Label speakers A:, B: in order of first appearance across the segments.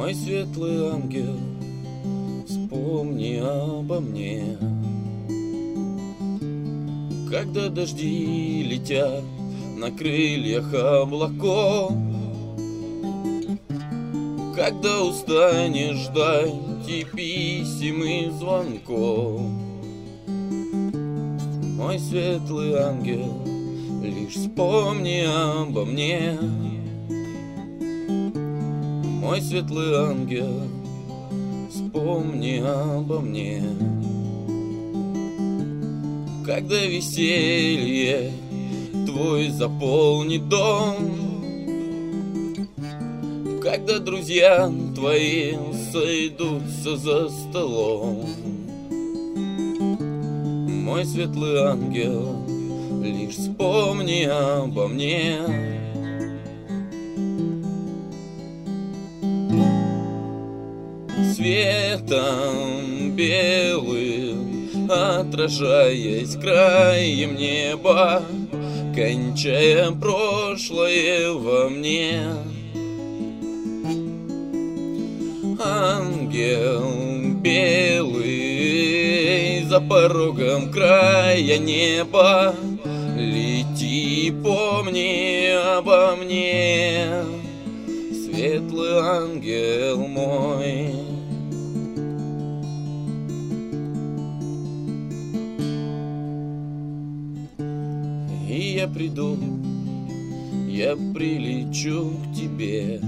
A: Мой светлый ангел, вспомни обо мне. Когда дожди летят на крыльях облаков, когда устанешь ждать и писем, и звонков, мой светлый ангел, лишь вспомни обо мне. Мой светлый ангел, вспомни обо мне. Когда веселье твой заполнит дом, когда друзья твои сойдутся за столом, мой светлый ангел, лишь вспомни обо мне. Светом белым, отражаясь краем неба, кончая прошлое во мне, ангел белый, за порогом края неба, лети, помни обо мне, светлый ангел мой. И я приду, я прилечу к тебе,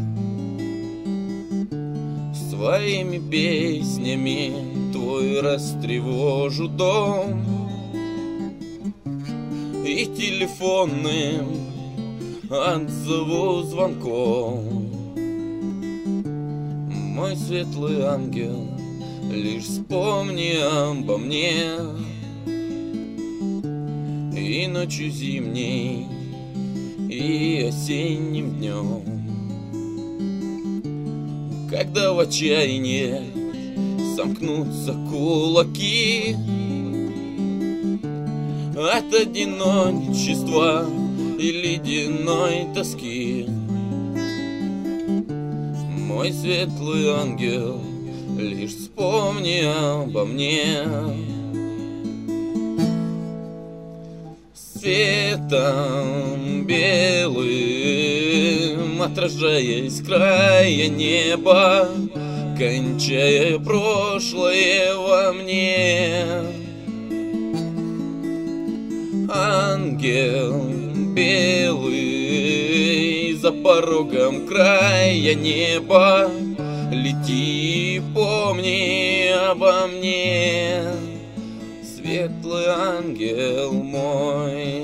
A: своими песнями твой растревожу дом, и телефонным отзову звонком. Мой светлый ангел, лишь вспомни обо мне. И ночью зимней, и осенним днем, когда в отчаянии сомкнутся кулаки от одиночества и ледяной тоски, мой светлый ангел, лишь вспомни обо мне. Светом белым, отражаясь края неба, кончая прошлое во мне, ангел белый, за порогом края неба, лети, помни обо мне, светлый ангел мой.